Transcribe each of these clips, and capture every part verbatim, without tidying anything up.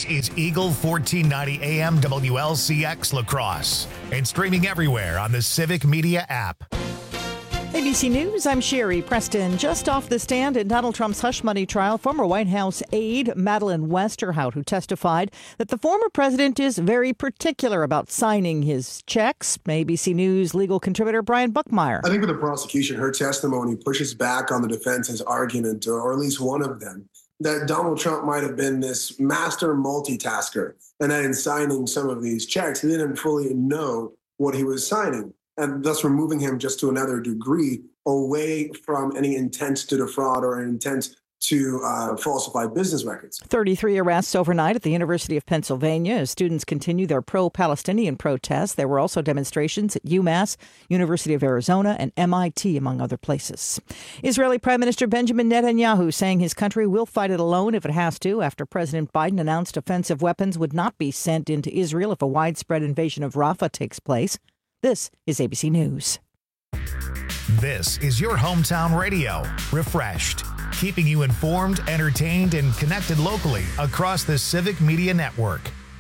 This is Eagle fourteen ninety A M W L C X La Crosse and streaming everywhere on the Civic Media app. A B C News, I'm Sherry Preston. Just off the stand in Donald Trump's hush money trial, former White House aide Madeleine Westerhout, who testified that the former president is very particular about signing his checks. A B C News legal contributor Brian Buckmeyer. I think for the prosecution, her testimony pushes back on the defense's argument, or at least one of them, that Donald Trump might have been this master multitasker, and that in signing some of these checks, he didn't fully know what he was signing, and thus removing him just to another degree away from any intent to defraud or an intent to uh, falsify business records. thirty-three arrests overnight at the University of Pennsylvania as students continue their pro-Palestinian protests. There were also demonstrations at UMass, University of Arizona, and M I T, among other places. Israeli Prime Minister Benjamin Netanyahu saying his country will fight it alone if it has to after President Biden announced offensive weapons would not be sent into Israel if a widespread invasion of Rafah takes place. This is A B C News. This is your hometown radio, refreshed, keeping you informed, entertained, and connected locally across the Civic Media Network.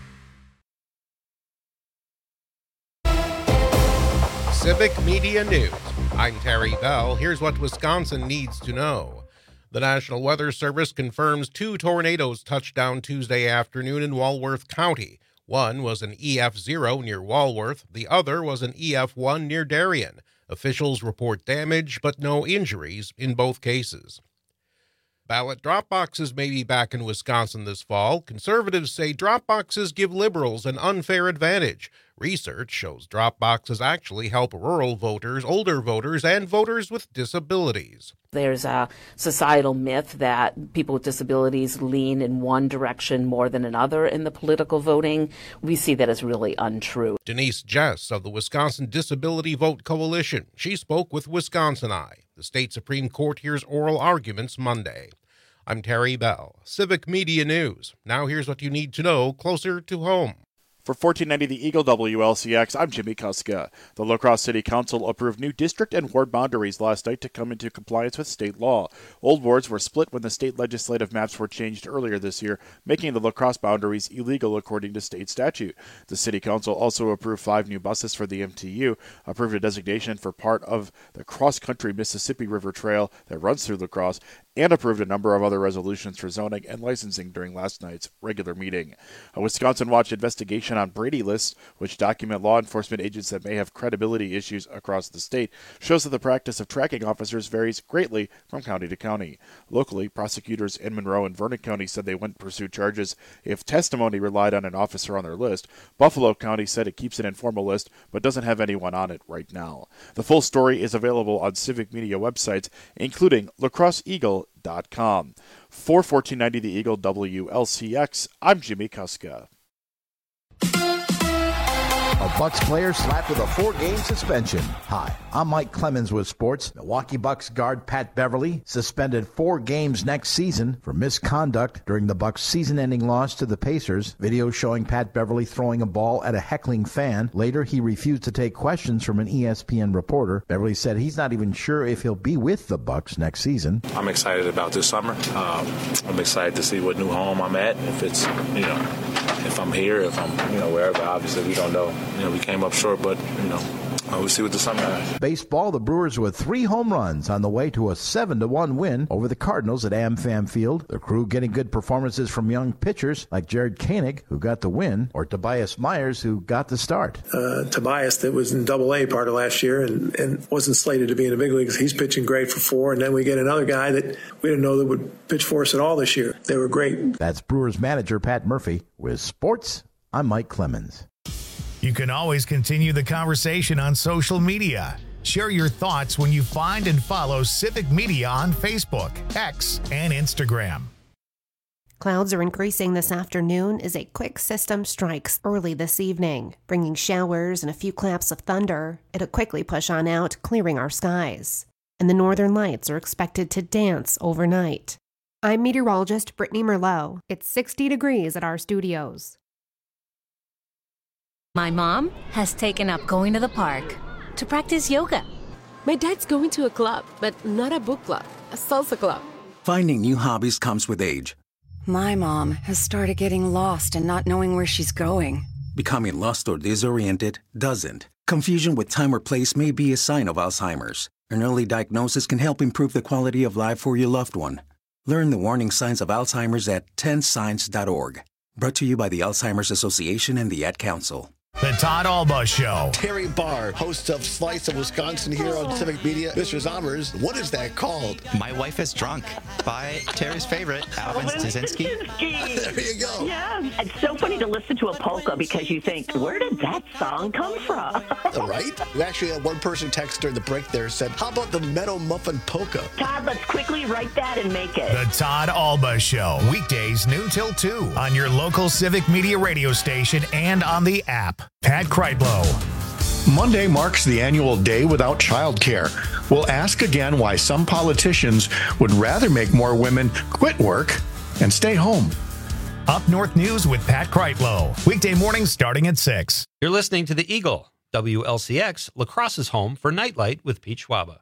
Civic Media News. I'm Terry Bell. Here's what Wisconsin needs to know. The National Weather Service confirms two tornadoes touched down Tuesday afternoon in Walworth County. One was an E F zero near Walworth. The other was an E F one near Darien. Officials report damage, but no injuries in both cases. Ballot drop boxes may be back in Wisconsin this fall. Conservatives say drop boxes give liberals an unfair advantage. Research shows drop boxes actually help rural voters, older voters, and voters with disabilities. There's a societal myth that people with disabilities lean in one direction more than another in the political voting. We see that as really untrue. Denise Jess of the Wisconsin Disability Vote Coalition. She spoke with Wisconsin Eye. The state Supreme Court hears oral arguments Monday. I'm Terry Bell, Civic Media News. Now here's what you need to know closer to home. For fourteen ninety The Eagle W L C X, I'm Jimmy Kuska. The La Crosse City Council approved new district and ward boundaries last night to come into compliance with state law. Old wards were split when the state legislative maps were changed earlier this year, making the La Crosse boundaries illegal according to state statute. The City Council also approved five new buses for the M T U, approved a designation for part of the cross-country Mississippi River Trail that runs through La Crosse, and approved a number of other resolutions for zoning and licensing during last night's regular meeting. A Wisconsin Watch investigation on Brady lists, which document law enforcement agents that may have credibility issues across the state, shows that the practice of tracking officers varies greatly from county to county. Locally, prosecutors in Monroe and Vernon County said they wouldn't pursue charges if testimony relied on an officer on their list. Buffalo County said it keeps an informal list but doesn't have anyone on it right now. The full story is available on Civic Media websites, including La Crosse Eagle dot com. For fourteen ninety The Eagle W L C X, I'm Jimmy Kuska. A Bucks player slapped with a four-game suspension. Hi, I'm Mike Clemens with sports. Milwaukee Bucks guard Pat Beverly suspended four games next season for misconduct during the Bucks' season-ending loss to the Pacers. Video showing Pat Beverly throwing a ball at a heckling fan. Later, he refused to take questions from an E S P N reporter. Beverly said he's not even sure if he'll be with the Bucks next season. I'm excited about this summer. Um, I'm excited to see what new home I'm at. If it's, you know, if I'm here, if I'm, you know, wherever. Obviously, we don't know. You know, we came up short, but, you know, we'll see what the summer has. Baseball, the Brewers with three home runs on the way to a seven to one win over the Cardinals at AmFam Field. The crew getting good performances from young pitchers like Jared Koenig, who got the win, or Tobias Myers, who got the start. Uh, Tobias, that was in double A part of last year and, and wasn't slated to be in the big leagues. He's pitching great for four, and then we get another guy that we didn't know that would pitch for us at all this year. They were great. That's Brewers manager Pat Murphy. With sports, I'm Mike Clemens. You can always continue the conversation on social media. Share your thoughts when you find and follow Civic Media on Facebook, X, and Instagram. Clouds are increasing this afternoon as a quick system strikes early this evening, bringing showers and a few claps of thunder. It'll quickly push on out, clearing our skies. And the northern lights are expected to dance overnight. I'm meteorologist Brittany Merlot. It's sixty degrees at our studios. My mom has taken up going to the park to practice yoga. My dad's going to a club, but not a book club, a salsa club. Finding new hobbies comes with age. My mom has started getting lost and not knowing where she's going. Becoming lost or disoriented doesn't. Confusion with time or place may be a sign of Alzheimer's. An early diagnosis can help improve the quality of life for your loved one. Learn the warning signs of Alzheimer's at ten signs dot org. Brought to you by the Alzheimer's Association and the Ad Council. The Todd Alba Show. Terry Barr, host of Slice of Wisconsin here on Civic Media. Mister Zombers, what is that called? My Wife is Drunk by Terry's favorite, Alvin Stasinski. There you go. Yeah, it's so funny to listen to a polka because you think, where did that song come from? Right? We actually had one person text during the break there said, how about the Meadow Muffin Polka? Todd, let's quickly write that and make it. The Todd Alba Show. Weekdays noon till two on your local Civic Media radio station and on the app. Pat Kreitlow. Monday marks the annual Day Without Childcare. We'll ask again why some politicians would rather make more women quit work and stay home. Up North News with Pat Kreitlow. Weekday mornings starting at six. You're listening to The Eagle, W L C X, La Crosse's home for Nightlight with Pete Schwaba.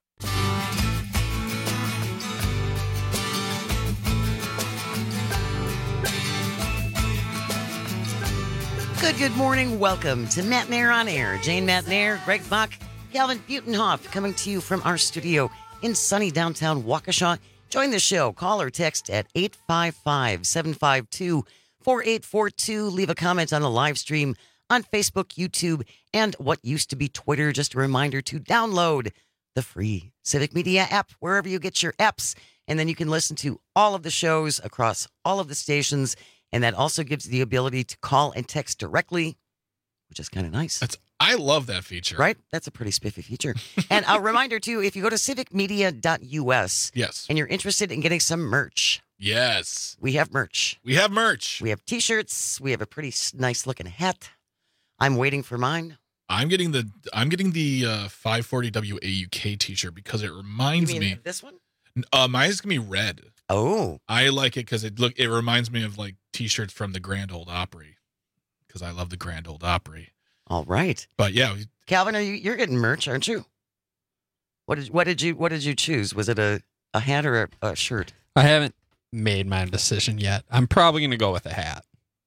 Good, good morning. Welcome to Matt Nair on Air. Jane Matt Nair, Greg Bach, Calvin Butenhoff coming to you from our studio in sunny downtown Waukesha. Join the show. Call or text at eight five five, seven five two, four eight four two. Leave a comment on the live stream on Facebook, YouTube, and what used to be Twitter. Just a reminder to download the free Civic Media app wherever you get your apps. And then you can listen to all of the shows across all of the stations. And that also gives you the ability to call and text directly, which is kind of nice. That's I love that feature. Right? That's a pretty spiffy feature. And a reminder, too, if you go to civic media dot U S yes. and you're interested in getting some merch. Yes. We have merch. We have merch. We have T-shirts. We have a pretty nice-looking hat. I'm waiting for mine. I'm getting the I'm getting the uh, five forty W A U K T-shirt because it reminds you mean me. This one? Uh, mine's gonna be red. Oh, I like it because it look. It reminds me of like T-shirts from the Grand Ole Opry, because I love the Grand Ole Opry. All right, but yeah, we, Calvin, are you you're getting merch, aren't you? What did what did you what did you choose? Was it a, a hat or a, a shirt? I haven't made my decision yet. I'm probably gonna go with a hat.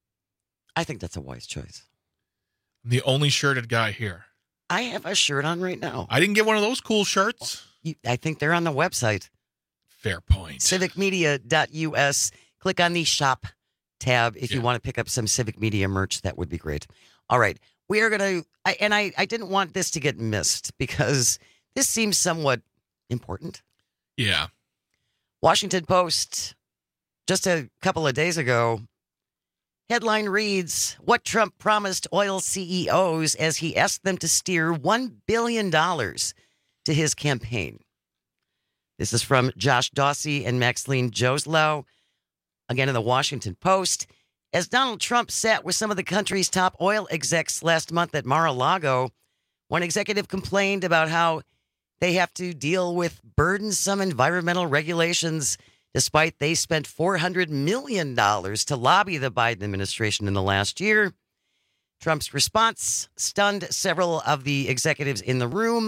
I think that's a wise choice. I'm the only shirted guy here. I have a shirt on right now. I didn't get one of those cool shirts. You, I think they're on the website. Fair point. civic media dot U S. Click on the shop tab if yeah. you want to pick up some Civic Media merch. That would be great. All right. We are going to, and I, I didn't want this to get missed because this seems somewhat important. Yeah. Washington Post, just a couple of days ago, headline reads, what Trump promised oil C E Os as he asked them to steer one billion dollars to his campaign. This is from Josh Dawsey and Maxine Joslow, again in the Washington Post. As Donald Trump sat with some of the country's top oil execs last month at Mar-a-Lago, one executive complained about how they have to deal with burdensome environmental regulations, despite they spent four hundred million dollars to lobby the Biden administration in the last year. Trump's response stunned several of the executives in the room,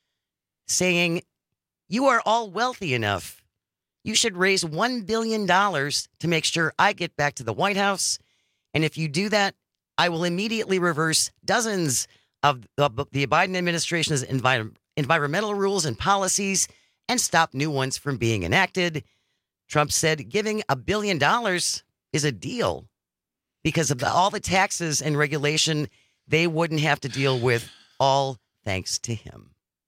saying, you are all wealthy enough. You should raise one billion dollars to make sure I get back to the White House. And if you do that, I will immediately reverse dozens of the Biden administration's envi- environmental rules and policies and stop new ones from being enacted. Trump said giving a billion dollars is a deal because of the, all the taxes and regulation they wouldn't have to deal with, all thanks to him.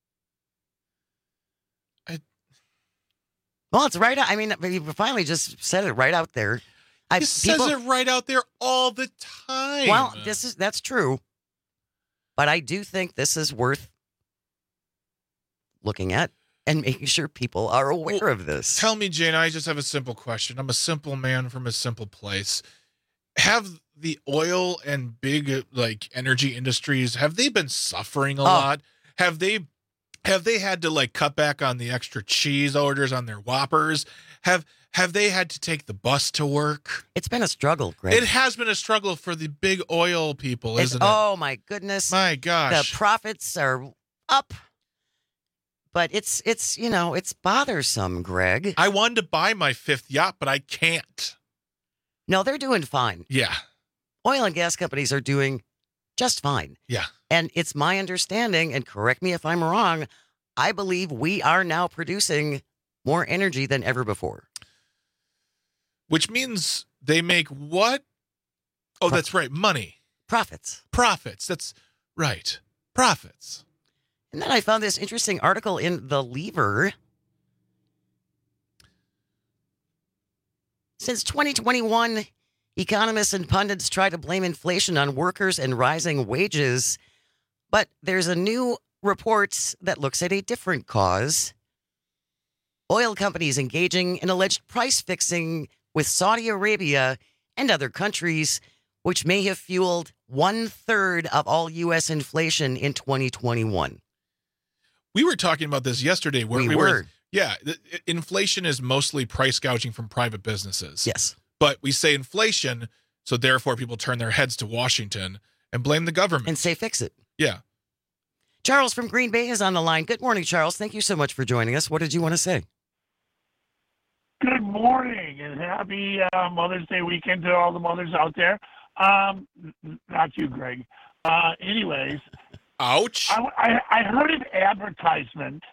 Well, it's right out. I mean, you finally just said it right out there. He I, says people, it right out there all the time. Well, this is that's true. But I do think this is worth looking at and making sure people are aware well, of this. Tell me, Jane, I just have a simple question. I'm a simple man from a simple place. Have the oil and big like energy industries, have they been suffering a oh. lot? Have they Have they had to like cut back on the extra cheese orders on their Whoppers? Have have they had to take the bus to work? It's been a struggle, Greg. It has been a struggle for the big oil people, it's, isn't it? Oh my goodness. My gosh. The profits are up. But it's it's you know, it's bothersome, Greg. I wanted to buy my fifth yacht, but I can't. No, they're doing fine. Yeah. Oil and gas companies are doing just fine. Yeah. And it's my understanding, and correct me if I'm wrong, I believe we are now producing more energy than ever before. Which means they make what? Oh, Pro- that's right. Money. Profits. Profits. That's right. Profits. And then I found this interesting article in The Lever. Since twenty twenty-one, economists and pundits try to blame inflation on workers and rising wages. But there's a new report that looks at a different cause. Oil companies engaging in alleged price fixing with Saudi Arabia and other countries, which may have fueled one third of all U S inflation in twenty twenty-one. We were talking about this yesterday. Where we, we were. were. Yeah. The, inflation is mostly price gouging from private businesses. Yes. But we say inflation, so therefore people turn their heads to Washington and blame the government. And say fix it. Yeah. Charles from Green Bay is on the line. Good morning, Charles. Thank you so much for joining us. What did you want to say? Good morning and happy uh, Mother's Day weekend to all the mothers out there. Um, not you, Greg. Uh, anyways. Ouch. I, I, I heard an advertisement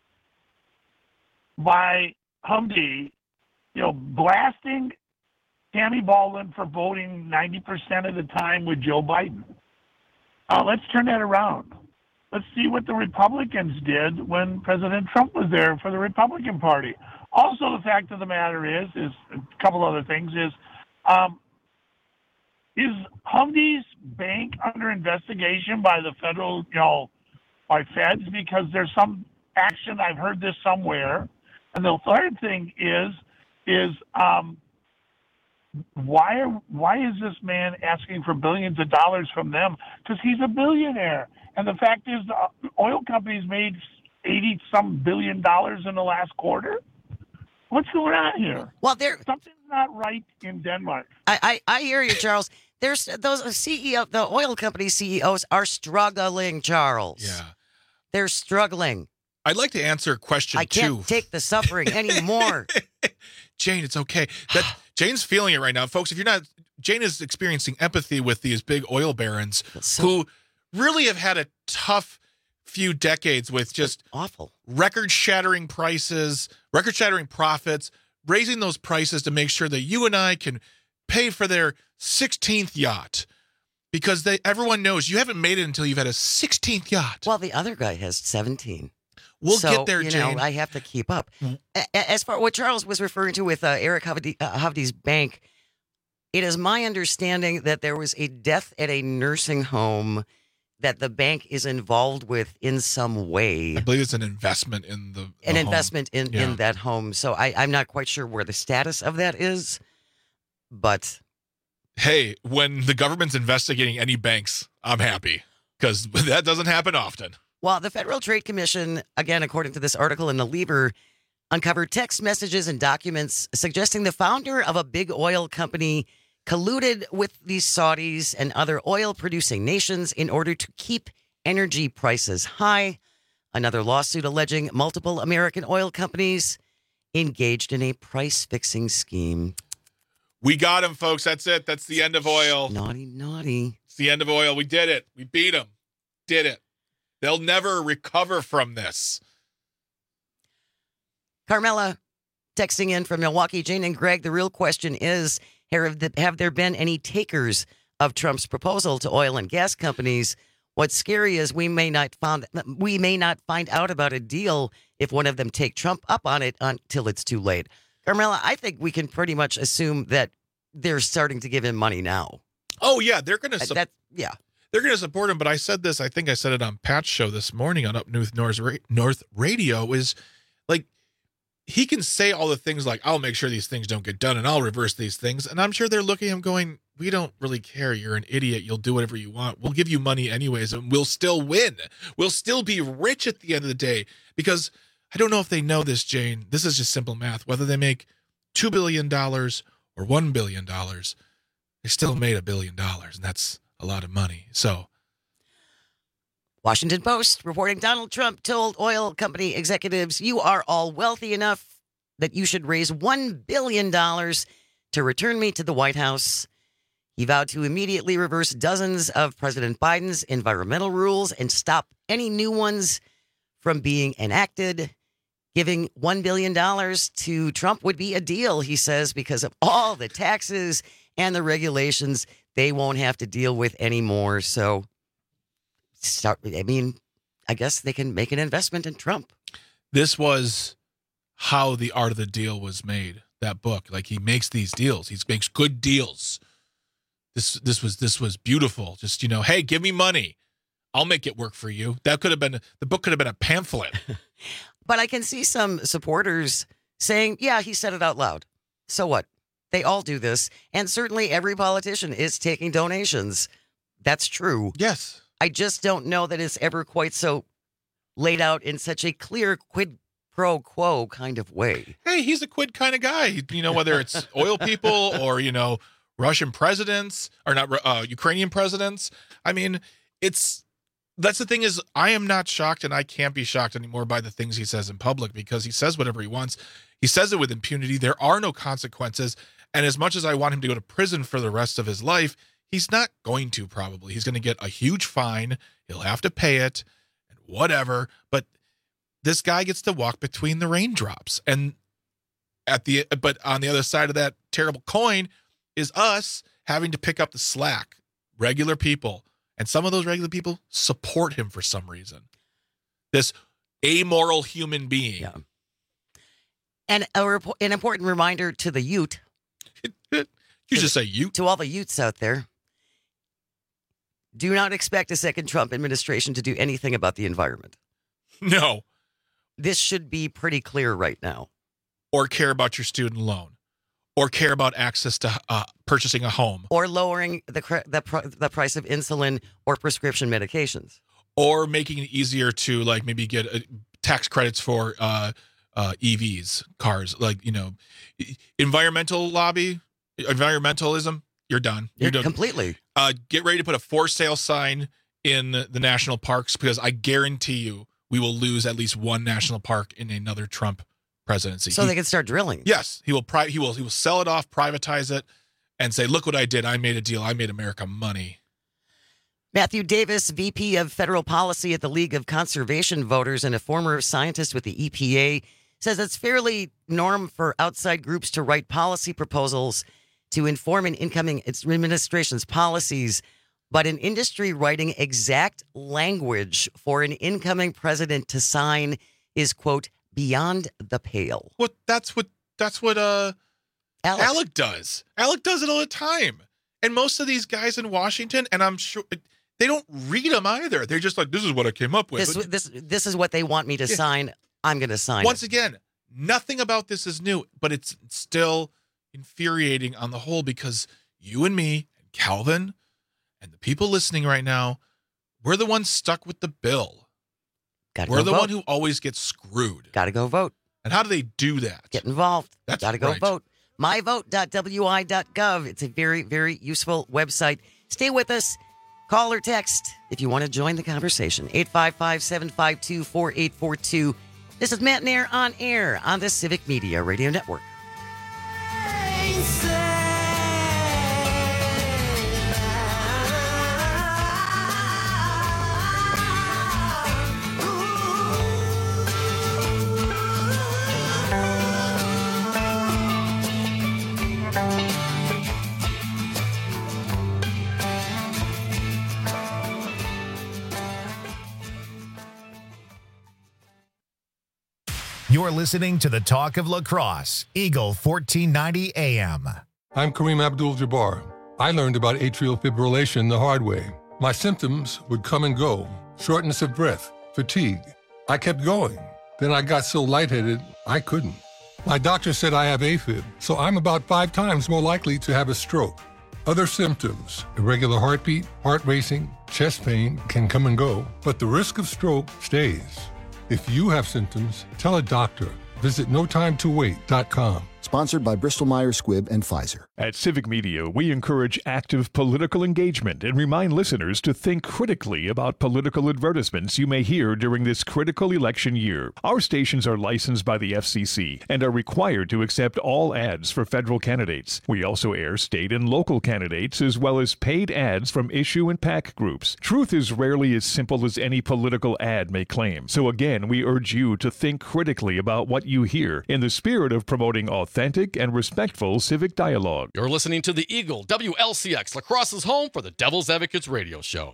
by Humvee, you know, blasting Tammy Baldwin for voting ninety percent of the time with Joe Biden. Uh, let's turn that around. Let's see what the Republicans did when President Trump was there for the Republican Party. Also, the fact of the matter is, is a couple other things, is um, is Humvee's bank under investigation by the federal, you know, by feds? Because there's some action, I've heard this somewhere. And the third thing is, is um, why are, why is this man asking for billions of dollars from them? Because he's a billionaire. And the fact is, the oil companies made eighty some billion dollars in the last quarter. What's going on here? Well, there something's not right in Denmark. I, I, I hear you, Charles. There's those C E O, the oil company C E Os are struggling, Charles. Yeah, they're struggling. I'd like to answer question I can't two. take the suffering anymore. Jane, it's okay. That Jane's feeling it right now, folks. If you're not, Jane is experiencing empathy with these big oil barons so- who really have had a tough few decades with just awful record-shattering prices, record-shattering profits, raising those prices to make sure that you and I can pay for their sixteenth yacht. Because they everyone knows you haven't made it until you've had a sixteenth yacht. Well, the other guy has seventeen. We'll so, get there, you Jane. know, I have to keep up. As far what Charles was referring to with uh, Eric Hovde, uh, Hovde's bank, it is my understanding that there was a death at a nursing home that the bank is involved with in some way. I believe it's an investment in the, the an home. investment in, Yeah. in that home. So I, I'm not quite sure where the status of that is, but Hey, when the government's investigating any banks, I'm happy because that doesn't happen often. Well, the Federal Trade Commission, again, according to this article in The Lever, uncovered text messages and documents suggesting the founder of a big oil company colluded with the Saudis and other oil-producing nations in order to keep energy prices high. Another lawsuit alleging multiple American oil companies engaged in a price-fixing scheme. We got him, folks. That's it. That's the end of oil. Naughty, naughty. It's the end of oil. We did it. We beat them. Did it. They'll never recover from this. Carmela texting in from Milwaukee. Jane and Greg, the real question is, have, the, have there been any takers of Trump's proposal to oil and gas companies? What's scary is we may not found we may not find out about a deal if one of them take Trump up on it until it's too late. Carmela, I think we can pretty much assume that they're starting to give him money now. Oh, yeah. They're going to su- that, yeah. They're going to support him. But I said this, I think I said it on Pat's show this morning on Up North, North Radio, is like, he can say all the things like, I'll make sure these things don't get done and I'll reverse these things. And I'm sure they're looking at him going, we don't really care. You're an idiot. You'll do whatever you want. We'll give you money anyways, and we'll still win. We'll still be rich at the end of the day. Because I don't know if they know this, Jane. This is just simple math. Whether they make two billion dollars or one billion dollars, they still made a billion dollars. And that's a lot of money. So, Washington Post reporting Donald Trump told oil company executives, you are all wealthy enough that you should raise one billion dollars to return me to the White House. He vowed to immediately reverse dozens of President Biden's environmental rules and stop any new ones from being enacted. Giving one billion dollars to Trump would be a deal, he says, because of all the taxes and the regulations they won't have to deal with anymore. So, start, I mean, I guess they can make an investment in Trump. This was how The Art of the Deal was made, that book. Like, he makes these deals. He makes good deals. This this was this was beautiful. Just, you know, hey, give me money. I'll make it work for you. That could have been, the book could have been a pamphlet. But I can see some supporters saying, yeah, he said it out loud. So what? They all do this. And certainly every politician is taking donations. That's true. Yes. I just don't know that it's ever quite so laid out in such a clear quid pro quo kind of way. Hey, he's a quid kind of guy. You know, whether it's oil people or, you know, Russian presidents or not uh, Ukrainian presidents. I mean, it's that's the thing is I am not shocked and I can't be shocked anymore by the things he says in public because he says whatever he wants. He says it with impunity. There are no consequences. And as much as I want him to go to prison for the rest of his life, he's not going to probably. He's going to get a huge fine. He'll have to pay it and whatever. But this guy gets to walk between the raindrops. And at the but on the other side of that terrible coin is us having to pick up the slack. Regular people. And some of those regular people support him for some reason. This amoral human being. Yeah. And a rep- an important reminder to the Ute. You just say Ute? To all the Utes out there. Do not expect a second Trump administration to do anything about the environment. No. This should be pretty clear right now. Or care about your student loan. Or care about access to uh, purchasing a home. Or lowering the, cr- the, pr- the price of insulin or prescription medications. Or making it easier to, like, maybe get uh, tax credits for uh, uh, E Vs, cars. Like, you know, environmental lobby, environmentalism, you're done. You're, You're done. Completely. Uh, get ready to put a for sale sign in the national parks because I guarantee you we will lose at least one national park in another Trump presidency. So he, they can start drilling. Yes, he will. Pri- he will. He will sell it off, privatize it, and say, "Look what I did! I made a deal. I made America money." Matthew Davis, V P of Federal Policy at the League of Conservation Voters and a former scientist with the E P A, says it's fairly norm for outside groups to write policy proposals to inform an incoming administration's policies, but an industry writing exact language for an incoming president to sign is, quote, beyond the pale. What that's what that's what uh Alec. Alec does. Alec does it all the time. And most of these guys in Washington, and I'm sure they don't read them either. They're just like, this is what I came up with. This this this is what they want me to Yeah. sign. I'm going to sign Once it. again, nothing about this is new, but it's still infuriating on the whole because you and me and Calvin and the people listening right now, we're the ones stuck with the bill. Gotta We're go the vote. one who always gets screwed. Got to go vote. And how do they do that? Get involved. That's Got to go right. vote. my vote dot w i dot gov. It's a very, very useful website. Stay with us. Call or text if you want to join the conversation. eight five five, seven five two, four eight four two. This is Matt Nair on air on the Civic Media Radio Network. You're listening to the Talk of Lacrosse, Eagle fourteen ninety A M. I'm Kareem Abdul-Jabbar. I learned about atrial fibrillation the hard way. My symptoms would come and go, shortness of breath, fatigue. I kept going. Then I got so lightheaded, I couldn't. My doctor said I have AFib, so I'm about five times more likely to have a stroke. Other symptoms, irregular heartbeat, heart racing, chest pain can come and go, but the risk of stroke stays. If you have symptoms, tell a doctor. Visit no time to wait dot com. Sponsored by Bristol-Myers Squibb and Pfizer. At Civic Media, we encourage active political engagement and remind listeners to think critically about political advertisements you may hear during this critical election year. Our stations are licensed by the F C C and are required to accept all ads for federal candidates. We also air state and local candidates as well as paid ads from issue and PAC groups. Truth is rarely as simple as any political ad may claim. So again, we urge you to think critically about what you hear in the spirit of promoting authentic and respectful civic dialogue. You're listening to the Eagle W L C X, La Crosse's home for the Devil's Advocates radio show.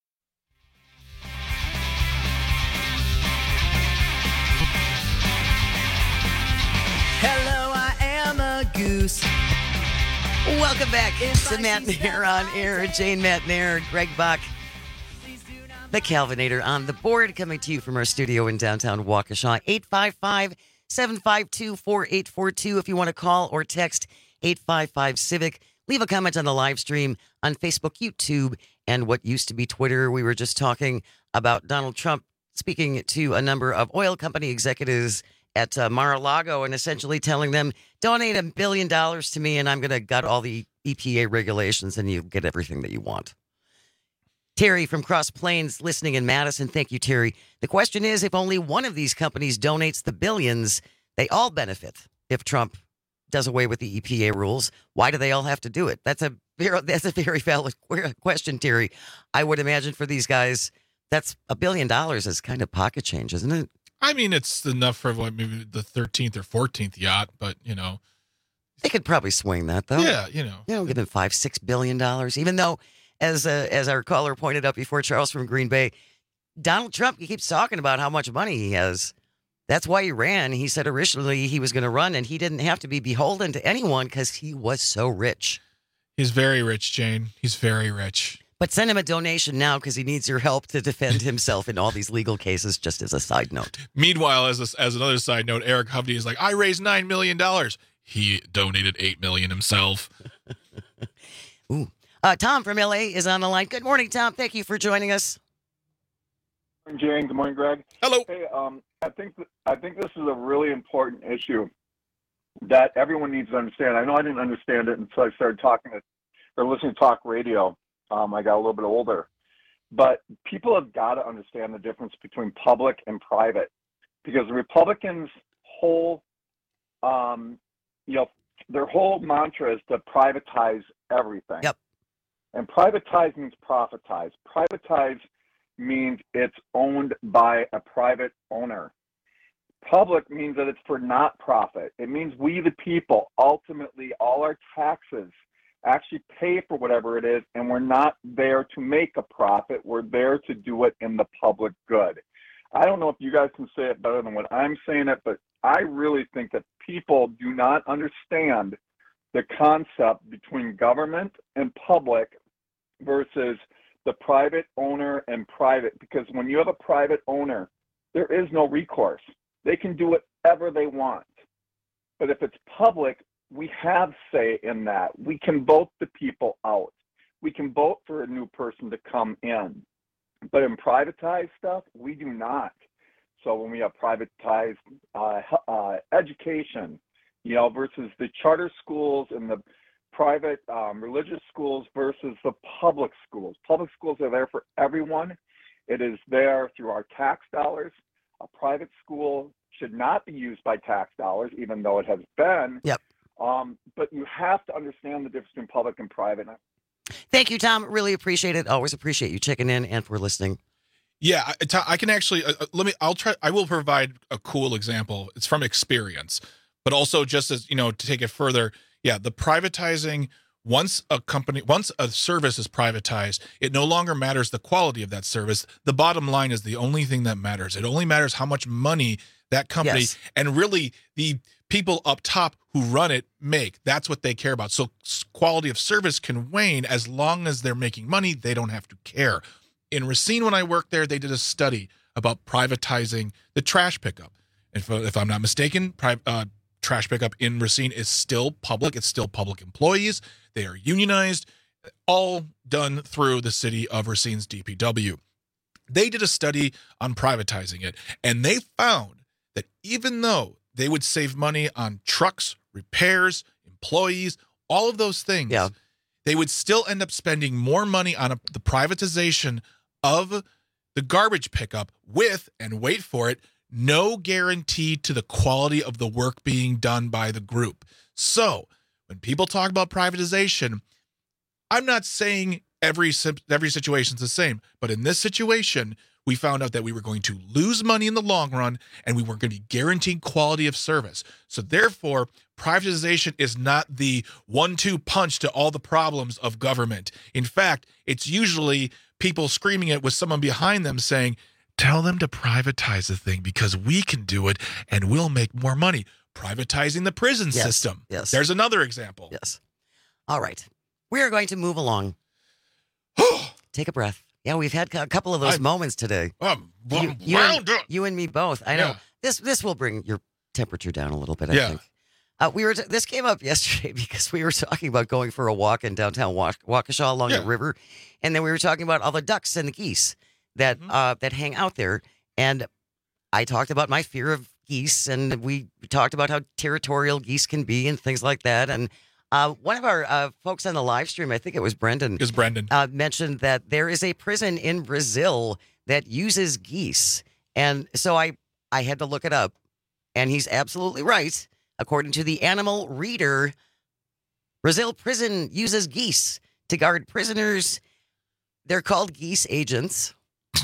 Hello, I am a goose. Welcome back to Matt Nair on air. Jane Matt Nair, Greg Buck, the Calvinator on the board, coming to you from our studio in downtown Waukesha. eight five five, seven five two, four eight four two if you want to call or text eight five five Civic. Leave a comment on the live stream on Facebook, YouTube, and what used to be Twitter. We were just talking about Donald Trump speaking to a number of oil company executives at uh, Mar-a-Lago and essentially telling them, donate a billion dollars to me and I'm going to gut all the E P A regulations and you get everything that you want. Terry from Cross Plains listening in Madison. Thank you, Terry. The question is, if only one of these companies donates the billions, they all benefit. If Trump does away with the E P A rules, why do they all have to do it? That's a very, that's a very valid question, Terry. I would imagine for these guys, that's a billion dollars is kind of pocket change, isn't it? I mean, it's enough for what, maybe the thirteenth or fourteenth yacht, but, you know. They could probably swing that, though. Yeah, you know. You know, give them five, six billion dollars, even though, as uh, as our caller pointed out before, Charles from Green Bay, Donald Trump, he keeps talking about how much money he has. That's why he ran. He said originally he was going to run, and he didn't have to be beholden to anyone because he was so rich. He's very rich, Jane. He's very rich. But send him a donation now because he needs your help to defend himself in all these legal cases, just as a side note. Meanwhile, as a, as another side note, Eric Hovde is like, I raised nine million dollars. He donated eight million dollars himself. Ooh. Uh, Tom from L A is on the line. Good morning, Tom. Thank you for joining us. Good morning, Jane. Good morning, Greg. Hello. Hey, um, I think th- I think this is a really important issue that everyone needs to understand. I know I didn't understand it until I started talking to, or listening to talk radio. Um, I got a little bit older, but people have got to understand the difference between public and private, because the Republicans' whole, um, you know, their whole mantra is to privatize everything. Yep. And privatize means profitize. Privatize means it's owned by a private owner. Public means that it's for not profit. It means we, the people, ultimately all our taxes actually pay for whatever it is, and we're not there to make a profit. We're there to do it in the public good. I don't know if you guys can say it better than what I'm saying it, but I really think that people do not understand the concept between government and public versus the private owner and private, because when you have a private owner, there is no recourse. They can do whatever they want. But if it's public, we have say in that. We can vote the people out. We can vote for a new person to come in. But in privatized stuff, we do not. So when we have privatized uh, uh, education, you know, versus the charter schools and the private um, religious schools versus the public schools. Public schools are there for everyone. It is there through our tax dollars. A private school should not be used by tax dollars, even though it has been. Yep. Um, but you have to understand the difference between public and private. Thank you, Tom. Really appreciate it. Always appreciate you checking in and for listening. Yeah, I, I can actually uh, let me. I'll try. I will provide a cool example. It's from experience, but also just as you know, to take it further. Yeah, the privatizing. Once a company, once a service is privatized, it no longer matters the quality of that service. The bottom line is the only thing that matters. It only matters how much money that company Yes. and really the people up top who run it make. That's what they care about. So s- quality of service can wane as long as they're making money. They don't have to care. In Racine, when I worked there, they did a study about privatizing the trash pickup. If, if I'm not mistaken, pri- uh, trash pickup in Racine is still public. It's still public employees. They are unionized, all done through the city of Racine's D P W. They did a study on privatizing it, and they found that even though they would save money on trucks, repairs, employees, all of those things. Yeah. They would still end up spending more money on a, the privatization of the garbage pickup with, and wait for it, no guarantee to the quality of the work being done by the group. So when people talk about privatization, I'm not saying every every situation's the same, but in this situation, we found out that we were going to lose money in the long run, and we weren't going to be guaranteed quality of service. So therefore, privatization is not the one two punch to all the problems of government. In fact, it's usually people screaming it with someone behind them saying, tell them to privatize the thing because we can do it and we'll make more money. Privatizing the prison Yes, system. yes. There's another example. Yes. All right. We are going to move along. Take a breath. Yeah, we've had a couple of those I- moments today. I'm, You, I'm you wound and, up. you and me both. I know. Yeah. This this will bring your temperature down a little bit, I Yeah. think. Uh, we were t- this came up yesterday because we were talking about going for a walk in downtown Wauk- Waukesha along Yeah. the river, and then we were talking about all the ducks and the geese that Mm-hmm. uh, that hang out there. And I talked about my fear of geese, and we talked about how territorial geese can be and things like that. And uh, one of our uh, folks on the live stream, I think it was Brendan, Is Brendan. uh, mentioned that there is a prison in Brazil that uses geese. And so I, I had to look it up. And he's absolutely right. According to the Animal Reader, Brazil prison uses geese to guard prisoners. They're called geese agents.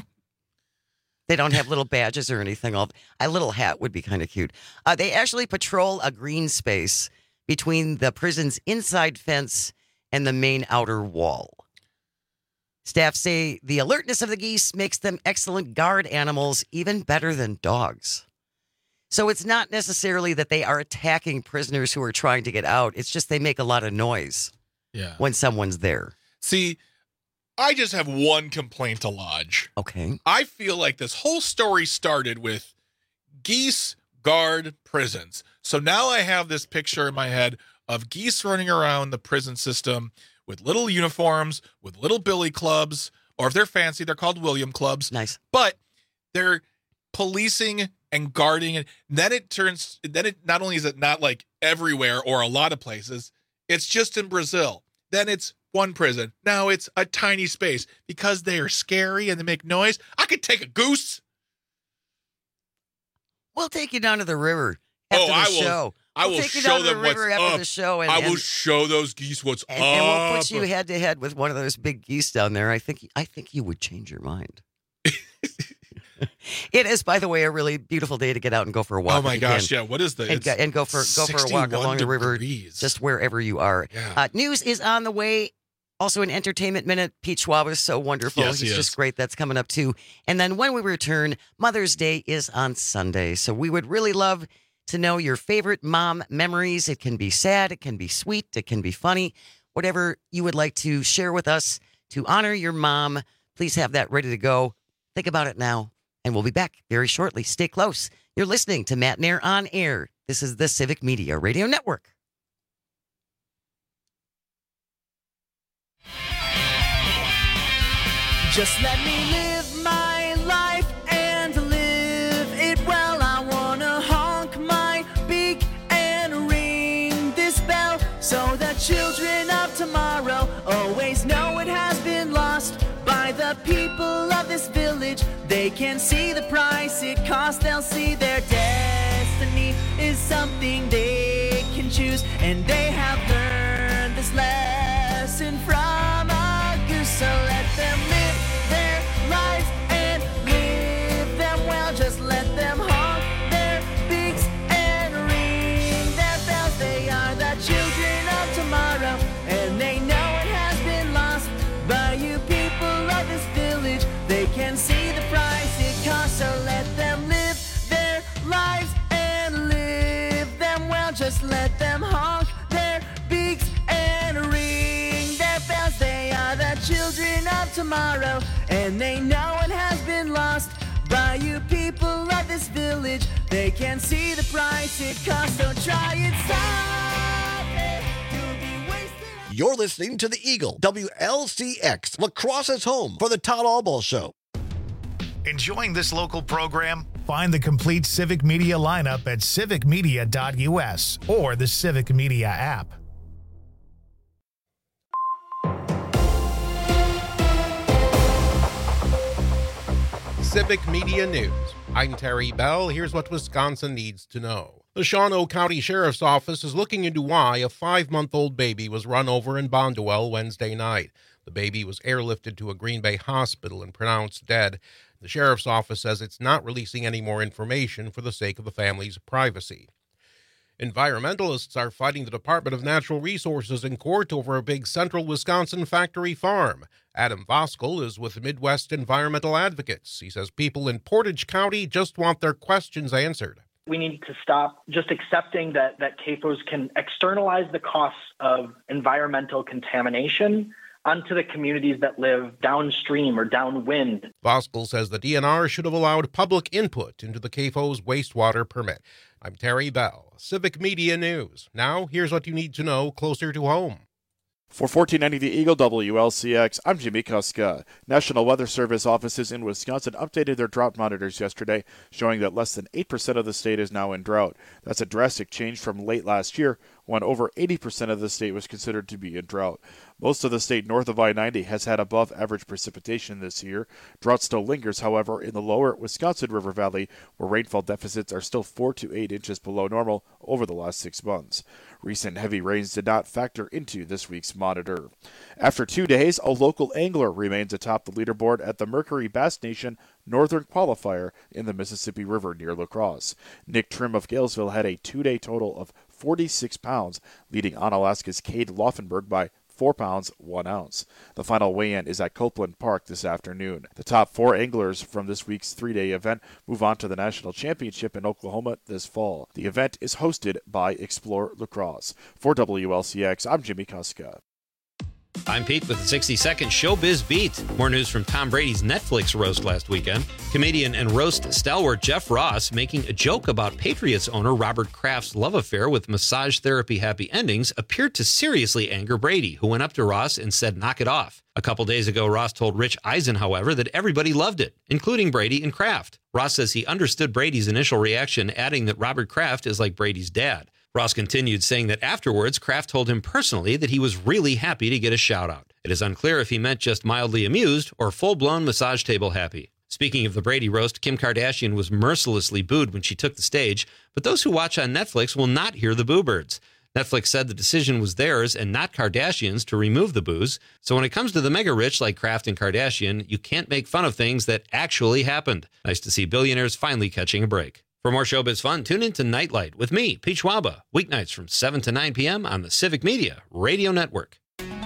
They don't have little badges or anything. A little hat would be kind of cute. Uh, they actually patrol a green space between the prison's inside fence and the main outer wall. Staff say the alertness of the geese makes them excellent guard animals, even better than dogs. So it's not necessarily that they are attacking prisoners who are trying to get out. It's just they make a lot of noise Yeah. when someone's there. See, I just have one complaint to lodge. Okay. I feel like this whole story started with geese guard prisons. So now I have this picture in my head of geese running around the prison system with little uniforms, with little billy clubs, or if they're fancy, they're called William clubs. Nice. But they're policing and guarding it. Then it turns, then it not only is it not like everywhere or a lot of places, it's just in Brazil. Then it's one prison. Now it's a tiny space because they are scary and they make noise. I could take a goose. We'll take you down to the river after Oh, the I will- show. I We'll will take you show down to the them what's river after up. the show, and, I will and, show those geese what's and, up. and we'll put you head to head with one of those big geese down there. I think I think you would change your mind. It is, by the way, a really beautiful day to get out and go for a walk. Oh if my you gosh, can. yeah. What is the and go, and go for go for a walk along the river, degrees. just wherever you are. Yeah. Uh, news is on the way. Also, an entertainment minute. Pete Schwab is so wonderful. Yes, He's he just is. great. That's coming up too. And then when we return, Mother's Day is on Sunday. So we would really love to know your favorite mom memories. It can be sad, it can be sweet, it can be funny. Whatever you would like to share with us to honor your mom, please have that ready to go. Think about it now. And we'll be back very shortly. Stay close. You're listening to Matt Nair on Air. This is the Civic Media Radio Network. Just let me live my life and live it well. I wanna honk my beak and ring this bell so the children of tomorrow always know it has been lost by the people of this village. They can see the price it costs. They'll see their destiny is something they can choose, and they have learned this lesson from a goose. So let them live their lives and live them well. Just let them honk their beaks and ring their bells. They are the children of tomorrow, and they know it has been lost by you people of this village. They can see the price it costs, so let them live their lives and live them well. Just let them honk their beaks and ring their bells. They are the children of tomorrow, and they know it has been lost by you people of this village. They can see the price it costs, don't try it, stop it. You'll be wasted. You're listening to the Eagle, W L C X, Lacrosse's home for the Todd Albaugh Show. Enjoying this local program? Find the complete Civic Media lineup at civic media dot u s or the Civic Media app. Civic Media News. I'm Terry Bell. Here's what Wisconsin needs to know. The Shawano County Sheriff's Office is looking into why a five-month-old baby was run over in Bonduel Wednesday night. The baby was airlifted to a Green Bay hospital and pronounced dead. The Sheriff's Office says it's not releasing any more information for the sake of the family's privacy. Environmentalists are fighting the Department of Natural Resources in court over a big central Wisconsin factory farm. Adam Voskel is with Midwest Environmental Advocates. He says people in Portage County just want their questions answered. We need to stop just accepting that, that C A F Os can externalize the costs of environmental contamination onto the communities that live downstream or downwind. Voskel says the D N R should have allowed public input into the C A F O's wastewater permit. I'm Terry Bell, Civic Media News. Now, here's what you need to know closer to home. For fourteen ninety The Eagle W L C X, I'm Jimmy Kuska. National Weather Service offices in Wisconsin updated their drought monitors yesterday, showing that less than eight percent of the state is now in drought. That's a drastic change from late last year, when over eighty percent of the state was considered to be in drought. Most of the state north of I ninety has had above average precipitation this year. Drought still lingers, however, in the lower Wisconsin River Valley, where rainfall deficits are still four to eight inches below normal over the last six months. Recent heavy rains did not factor into this week's monitor. After two days, a local angler remains atop the leaderboard at the Mercury Bass Nation Northern Qualifier in the Mississippi River near La Crosse. Nick Trim of Galesville had a two-day total of forty-six pounds, leading Onalaska's Cade Laufenberg by four pounds, one ounce. The final weigh-in is at Copeland Park this afternoon. The top four anglers from this week's three-day event move on to the National Championship in Oklahoma this fall. The event is hosted by Explore La Crosse. For W L C X, I'm Jimmy Kuska. I'm Pete with the sixty-second Showbiz Beat. More news from Tom Brady's Netflix roast last weekend. Comedian and roast stalwart Jeff Ross making a joke about Patriots owner Robert Kraft's love affair with massage therapy happy endings appeared to seriously anger Brady, who went up to Ross and said, "Knock it off." A couple days ago, Ross told Rich Eisen, however, that everybody loved it, including Brady and Kraft. Ross says he understood Brady's initial reaction, adding that Robert Kraft is like Brady's dad. Ross continued, saying that afterwards, Kraft told him personally that he was really happy to get a shout-out. It is unclear if he meant just mildly amused or full-blown massage table happy. Speaking of the Brady roast, Kim Kardashian was mercilessly booed when she took the stage, but those who watch on Netflix will not hear the boo birds. Netflix said the decision was theirs and not Kardashian's to remove the boos, so when it comes to the mega-rich like Kraft and Kardashian, you can't make fun of things that actually happened. Nice to see billionaires finally catching a break. For more showbiz fun, tune in to Nightlight with me, Pete Schwaba, weeknights from seven to nine p.m. on the Civic Media Radio Network.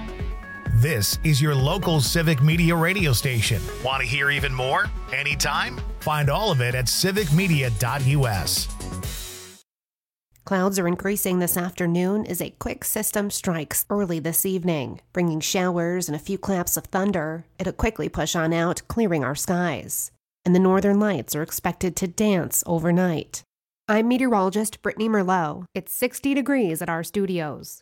This is your local Civic Media radio station. Want to hear even more? Anytime? Find all of it at civic media dot u s. Clouds are increasing this afternoon as a quick system strikes early this evening, bringing showers and a few claps of thunder. It'll quickly push on out, clearing our skies. And the northern lights are expected to dance overnight. I'm meteorologist Brittany Merlot. It's sixty degrees at our studios.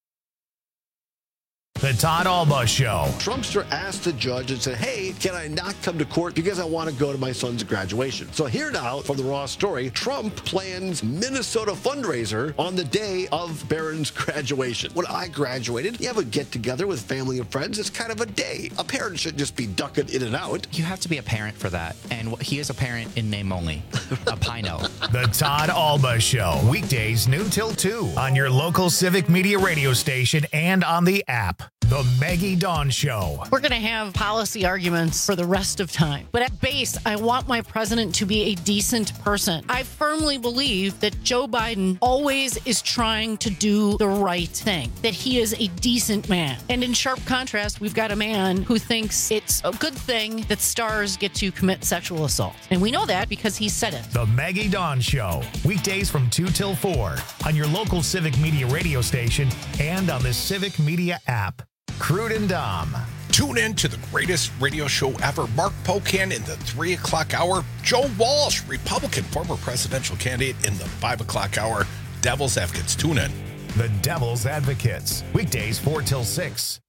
The Todd Alba Show. Trumpster asked the judge and said, hey, can I not come to court because I want to go to my son's graduation? So here now from the Raw story, Trump plans Minnesota fundraiser on the day of Barron's graduation. When I graduated, you have a get-together with family and friends. It's kind of a day. A parent should just be ducking in and out. You have to be a parent for that. And he is a parent in name only. A Pino. The Todd Alba Show. Weekdays noon till two on your local Civic Media radio station and on the app. The Maggie Dawn Show. We're going to have policy arguments for the rest of time. But at base, I want my president to be a decent person. I firmly believe that Joe Biden always is trying to do the right thing, that he is a decent man. And in sharp contrast, we've got a man who thinks it's a good thing that stars get to commit sexual assault. And we know that because he said it. The Maggie Dawn Show. Weekdays from two till four on your local Civic Media radio station and on the Civic Media app. Crude and Dom. Tune in to the greatest radio show ever. Mark Pocan in the three o'clock hour. Joe Walsh, Republican former presidential candidate, in the five o'clock hour. Devil's Advocates. Tune in. The Devil's Advocates. Weekdays four till six.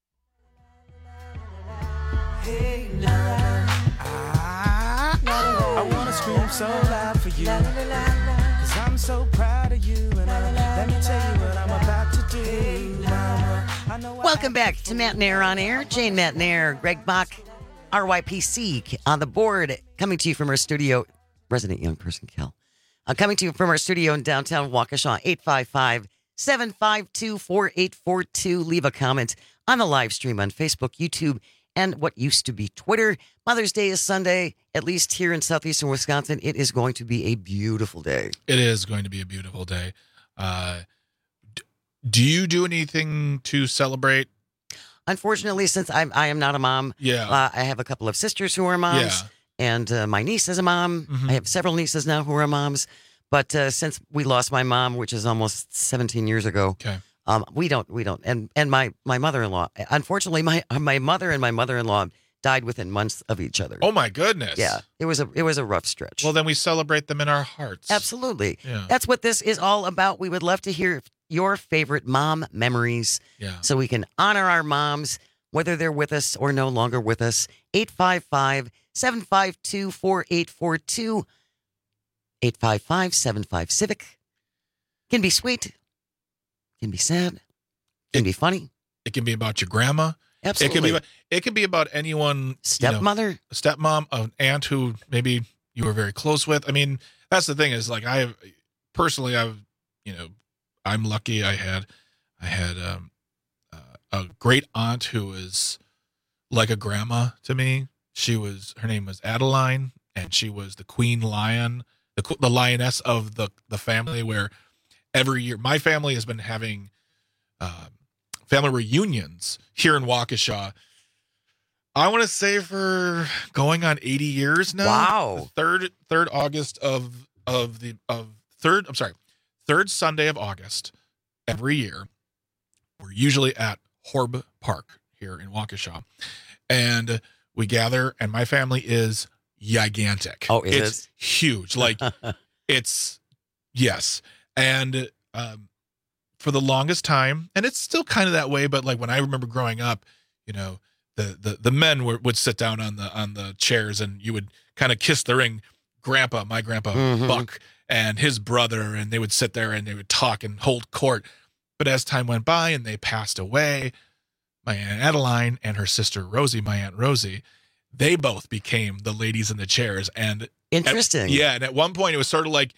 Hey, now, I, I want to scream so loud for you. Cause I'm so proud of you. And uh, let me tell you what I'm about to do. Mama, I know I Welcome back to Matt and Air on Air. Jane Matt and Air, Greg Bach, R Y P C on the board, coming to you from our studio, resident young person, Kel. Uh, coming to you from our studio in downtown Waukesha, eight five five, seven five two, four eight four two. Leave a comment on the live stream on Facebook, YouTube, and what used to be Twitter. Mother's Day is Sunday, at least here in southeastern Wisconsin. It is going to be a beautiful day. It is going to be a beautiful day. Uh, d- do you do anything to celebrate? Unfortunately, since I'm, I am not a mom, Yeah. uh, I have a couple of sisters who are moms, Yeah. and uh, my niece is a mom. Mhm. I have several nieces now who are moms. But uh, since we lost my mom, which is almost seventeen years ago, Okay. um, we don't, we don't, and and my my mother-in-law. Unfortunately, my my mother and my mother-in-law died within months of each other. Oh my goodness. Yeah, it was a it was a rough stretch. Well, then we celebrate them in our hearts. Absolutely. Yeah. That's what this is all about. We would love to hear your favorite mom memories. Yeah. So we can honor our moms, whether they're with us or no longer with us. eight five five, seven five two, four eight four two. eight five five, seven five Civic. Can be sweet. Can be sad. Can be funny. It can be about your grandma. Absolutely. It can be about, it can be about anyone. Stepmother. You know, a stepmom, an aunt who maybe you were very close with. I mean, that's the thing is like I have personally, I've, you know, I'm lucky I had, I had um, uh, a great aunt who was like a grandma to me. She was, her name was Adeline, and she was the queen lion, the, the lioness of the, the family, where every year, my family has been having uh, family reunions here in Waukesha. I want to say for going on eighty years now. Wow. The third, third August of, of the, of third, I'm sorry, third Sunday of August every year. We're usually at Horb Park here in Waukesha, and we gather, and my family is gigantic. Oh, it it's is? huge. Like it's, yes. And um, for the longest time, and it's still kind of that way, but like when I remember growing up, you know, the the, the men were, would sit down on the on the chairs, and you would kind of kiss the ring. Grandpa, my grandpa Mhm. Buck, and his brother, and they would sit there and they would talk and hold court. But as time went by and they passed away, my Aunt Adeline and her sister Rosie, my Aunt Rosie, they both became the ladies in the chairs. And at- Interesting. yeah, and at one point it was sort of like,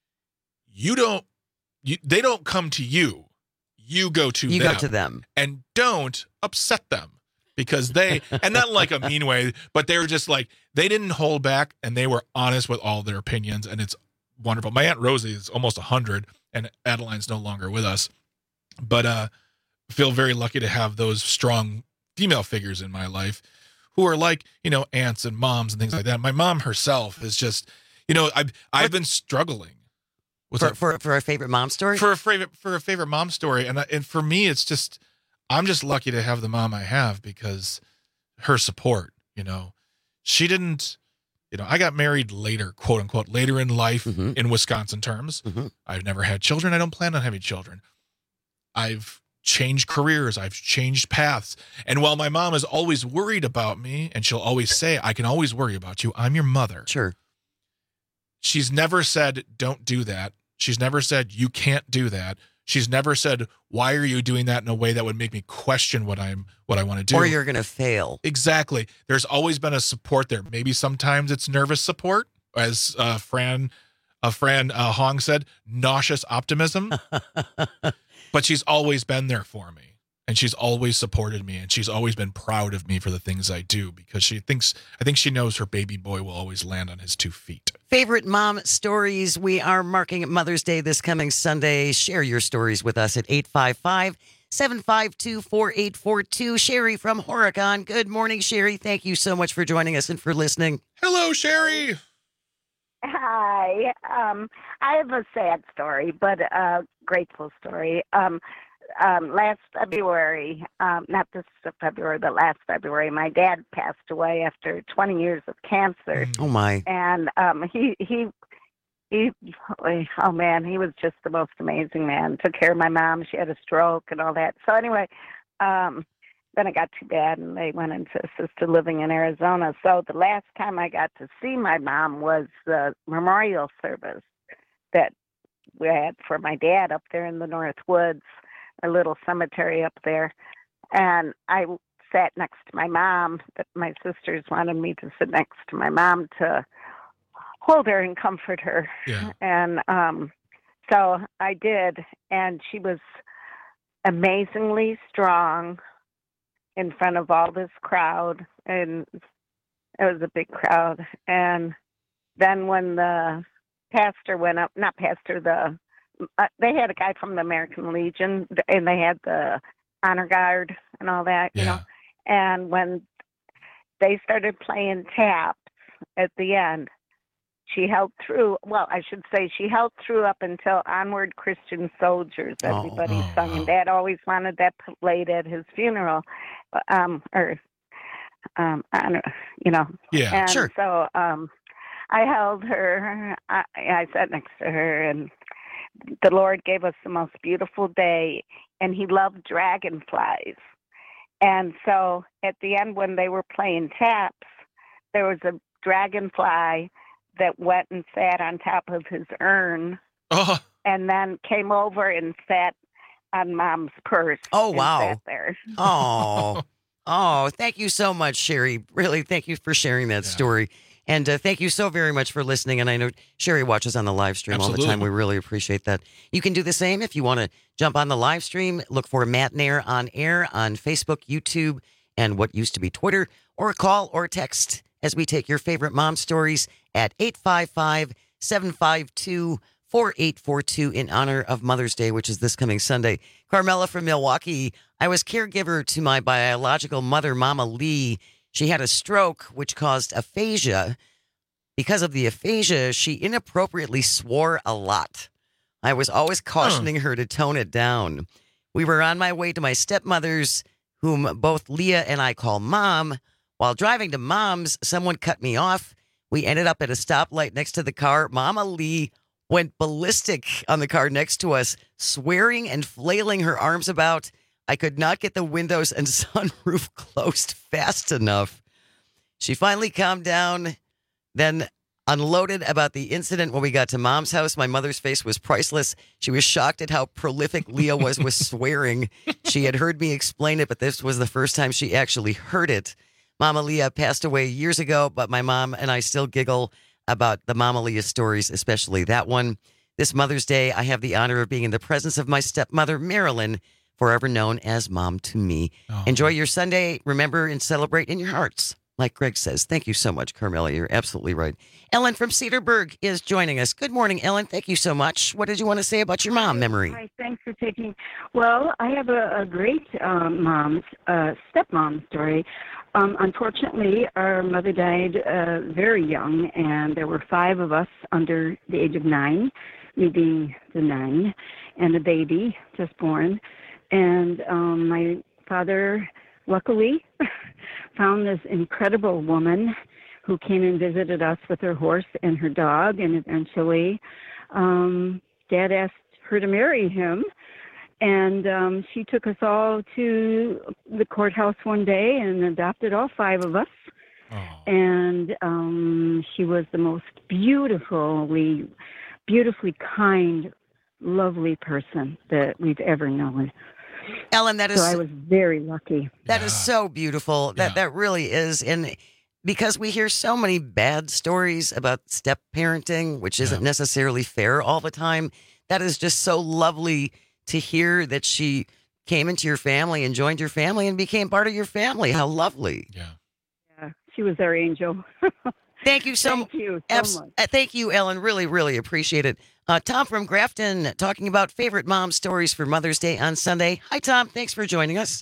you don't, you, they don't come to you, you go to You them. go to them. And don't upset them, because they, and not in like a mean way, but they were just like, they didn't hold back, and they were honest with all their opinions, and it's wonderful. My Aunt Rosie is almost one hundred, and Adeline's no longer with us, but uh, feel very lucky to have those strong female figures in my life who are like, you know, aunts and moms and things like that. My mom herself is just, you know, I've, I've been struggling. What's For, that? for, for a favorite mom story? For a favorite, for a favorite mom story. And, I- and for me, it's just, I'm just lucky to have the mom I have, because her support, you know, she didn't, you know, I got married later, quote unquote, later in life Mhm. in Wisconsin terms. Mhm. I've never had children. I don't plan on having children. I've changed careers. I've changed paths. And while my mom is always worried about me, and she'll always say, I can always worry about you, I'm your mother. Sure. She's never said, don't do that. She's never said, you can't do that. She's never said, why are you doing that in a way that would make me question what I'm, what I want to do? Or you're going to fail. Exactly. There's always been a support there. Maybe sometimes it's nervous support, as uh, Fran, uh, Fran uh, Hong said, nauseous optimism. But she's always been there for me, and she's always supported me, and she's always been proud of me for the things I do, because she thinks, I think she knows her baby boy will always land on his two feet. Favorite mom stories. We are marking Mother's Day this coming Sunday. Share your stories with us at eight five five, seven five two, four eight four two. Sherry from Horicon. Good morning, Sherry. Thank you so much for joining us and for listening. Hello, Sherry. Hi. Um, I have a sad story, but a grateful story. Um, um, last February, um, not this February, but last February, my dad passed away after twenty years of cancer. Oh, my. And um, he, he, he, oh man, he was just the most amazing man. Took care of my mom. She had a stroke and all that. So anyway, um, then it got too bad, and they went into assisted living in Arizona. So the last time I got to see my mom was the memorial service that we had for my dad up there in the North Woods, a little cemetery up there. And I sat next to my mom. My sisters wanted me to sit next to my mom to hold her and comfort her. Yeah. And um, so I did, and she was amazingly strong in front of all this crowd, and it was a big crowd. And then when the pastor went up, not pastor, the uh, they had a guy from the American Legion, and they had the honor guard and all that, you Yeah. know. And when they started playing taps at the end, she held through. Well, I should say she held through up until Onward Christian Soldiers. Oh, Everybody oh, sung, wow. and Dad always wanted that played at his funeral, um, or um, honor, you know. Yeah. And Sure. so um, I held her. I, I sat next to her, and the Lord gave us the most beautiful day, and He loved dragonflies. And so at the end, when they were playing taps, there was a dragonfly that went and sat on top of his urn, Oh, and then came over and sat on Mom's purse. Oh, and wow. sat there. Oh, oh, thank you so much, Sherry. Really, thank you for sharing that Yeah. story. And uh, thank you so very much for listening. And I know Sherry watches on the live stream all the time. Absolutely. We really appreciate that. You can do the same if you want to jump on the live stream. Look for Matt Nair on air on Facebook, YouTube, and what used to be Twitter, or call or text as we take your favorite mom stories at eight five five, seven five two, four eight four two in honor of Mother's Day, which is this coming Sunday. Carmela from Milwaukee. I was caregiver to my biological mother, Mama Lee. She had a stroke, which caused aphasia. Because of the aphasia, she inappropriately swore a lot. I was always cautioning her to tone it down. We were on my way to my stepmother's, whom both Leah and I call Mom. While driving to Mom's, someone cut me off. We ended up at a stoplight next to the car. Mama Lee went ballistic on the car next to us, swearing and flailing her arms about. I could not get the windows and sunroof closed fast enough. She finally calmed down, then unloaded about the incident when we got to Mom's house. My mother's face was priceless. She was shocked at how prolific Leah was with swearing. She had heard me explain it, but this was the first time she actually heard it. Mama Leah passed away years ago, but my mom and I still giggle about the Mama Leah stories, especially that one. This Mother's Day, I have the honor of being in the presence of my stepmother, Marilyn, forever known as Mom to me. Oh. Enjoy your Sunday. Remember and celebrate in your hearts. Like Greg says. Thank you so much, Carmela. You're absolutely right. Ellen from Cedarburg is joining us. Good morning, Ellen. Thank you so much. What did you want to say about your mom memory? Hi, thanks for taking. Well, I have a, a great um, mom's uh, stepmom story. Um, unfortunately, our mother died uh, very young, and there were five of us under the age of nine, me being the nine, and a baby just born. And um, my father, luckily, found this incredible woman who came and visited us with her horse and her dog, and eventually um, Dad asked her to marry him. And um, she took us all to the courthouse one day and adopted all five of us. Oh. And um, she was the most beautifully, beautifully kind, lovely person that we've ever known. Ellen, that is so I was very lucky. That is so beautiful. That that really is. And because we hear so many bad stories about step parenting, which isn't necessarily fair all the time, that is just so lovely to hear that she came into your family and joined your family and became part of your family. How lovely. Yeah. Yeah, she was our angel. Thank you so, Thank you so abs- much. uh, Thank you, Ellen. Really, really appreciate it. Uh, Tom from Grafton talking about favorite mom stories for Mother's Day on Sunday. Hi, Tom. Thanks for joining us.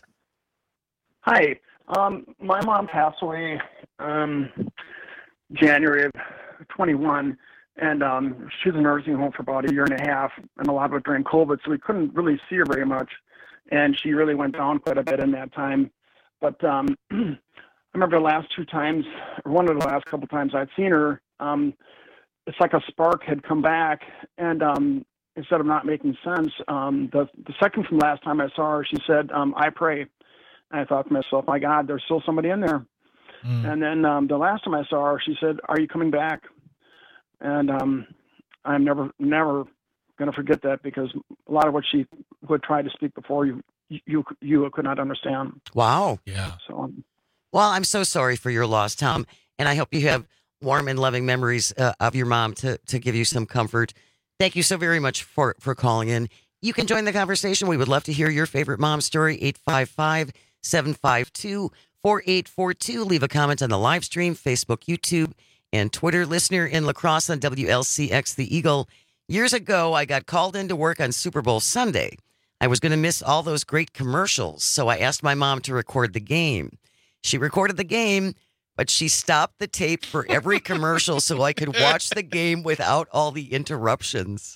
Hi. Um, my mom passed away um, January of twenty-one, and um, she was in a nursing home for about a year and a half, and a lot of it during COVID, so we couldn't really see her very much. And she really went down quite a bit in that time. But um, I remember the last two times, or one of the last couple times I'd seen her, um, it's like a spark had come back, and um, instead of not making sense, um, the, the second from last time I saw her, she said, um, I pray. I thought to myself, my God, there's still somebody in there. Mm. And then um, the last time I saw her, she said, "Are you coming back?" And um, I'm never, never going to forget that, because a lot of what she would try to speak before you, you, you could not understand. Wow. Yeah. So, um, well, I'm so sorry for your loss, Tom, and I hope you have warm and loving memories uh, of your mom to to give you some comfort. Thank you so very much for for calling in. You can join the conversation. We would love to hear your favorite mom story. eight five five, seven five two, four eight four two. Leave a comment on the live stream, Facebook, YouTube, and Twitter. Listener in La Crosse on W L C X The Eagle. Years ago, I got called in to work on Super Bowl Sunday. I was going to miss all those great commercials, so I asked my mom to record the game. She recorded the game, but she stopped the tape for every commercial so I could watch the game without all the interruptions.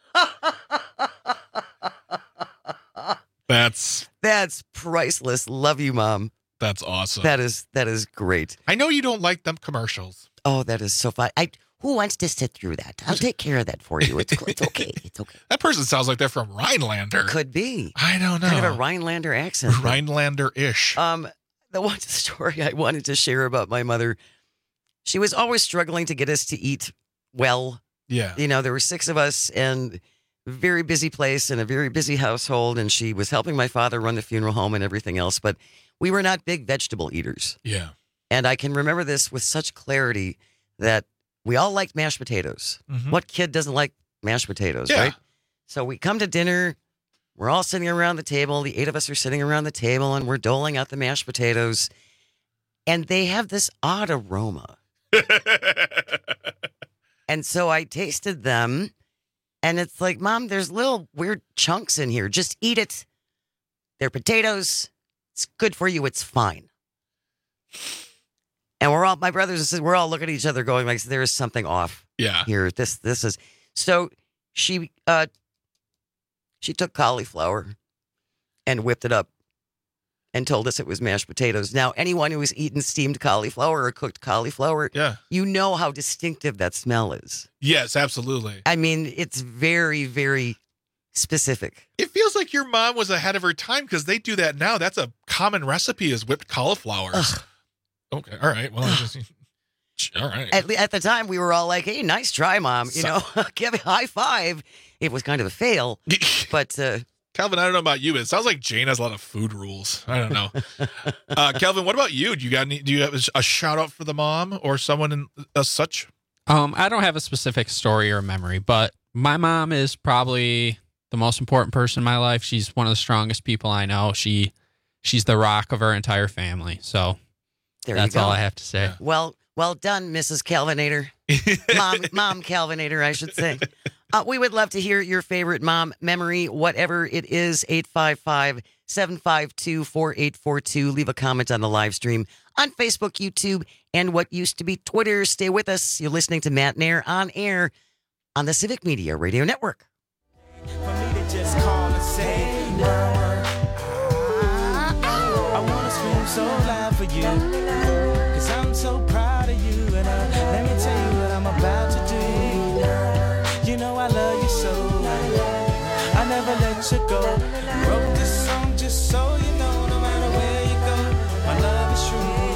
That's that's priceless. Love you, Mom. That's awesome. That is that is great. I know you don't like them commercials. Oh, that is so fun. I who wants to sit through that? I'll take care of that for you. It's it's okay. It's okay. That person sounds like they're from Rhinelander. Could be. I don't know. Kind of a Rhinelander accent. Rhinelander-ish. Um, the one story I wanted to share about my mother, she was always struggling to get us to eat well. Yeah. You know, there were six of us and very busy place and a very busy household, and she was helping my father run the funeral home and everything else, but we were not big vegetable eaters. Yeah. And I can remember this with such clarity that we all liked mashed potatoes. Mm-hmm. What kid doesn't like mashed potatoes, Yeah. right? So we come to dinner, we're all sitting around the table, the eight of us are sitting around the table, and we're doling out the mashed potatoes, and they have this odd aroma. And so I tasted them, and it's like, Mom, there's little weird chunks in here. Just eat it. They're potatoes. It's good for you. It's fine. And we're all, my brothers and sisters, we're all looking at each other going like, there is something off yeah. here. This, this is, so she, uh, she took cauliflower and whipped it up and told us it was mashed potatoes. Now, anyone who has eaten steamed cauliflower or cooked cauliflower, yeah. you know how distinctive that smell is. Yes, absolutely. I mean, it's very, very specific. It feels like your mom was ahead of her time, because they do that now. That's a common recipe, is whipped cauliflowers. Ugh. Okay, all right. Well, I just, all right. At, at the time, we were all like, hey, nice try, Mom. You So- know, give it a high five. It was kind of a fail, but... Uh, Calvin, I don't know about you, but it sounds like Jane has a lot of food rules. I don't know. uh, Calvin, what about you? Do you got any, do you have a shout out for the mom or someone in, as such? Um, I don't have a specific story or memory, but my mom is probably the most important person in my life. She's one of the strongest people I know. She, she's the rock of our entire family. So there that's you go. all I have to say. Well, well done, Missus Calvinator. Mom, Mom Calvinator, I should say. Uh, we would love to hear your favorite mom memory, whatever it is. eight five five, seven five two, four eight four two. Leave a comment on the live stream on Facebook, YouTube, and what used to be Twitter. Stay with us. You're listening to Matt Nair on air on the Civic Media Radio Network. For me to just call and say, Mama, I want to scream so loud for you, because I'm so proud of you, and uh, let me tell you what I'm about to do. You know I love you so, I never let you go. Wrote this song just so you know, no matter where you go, my love is true.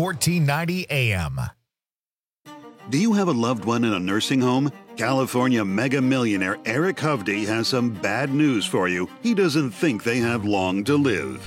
fourteen ninety A M. Do you have a loved one in a nursing home? California mega millionaire Eric Hovde has some bad news for you. He doesn't think they have long to live.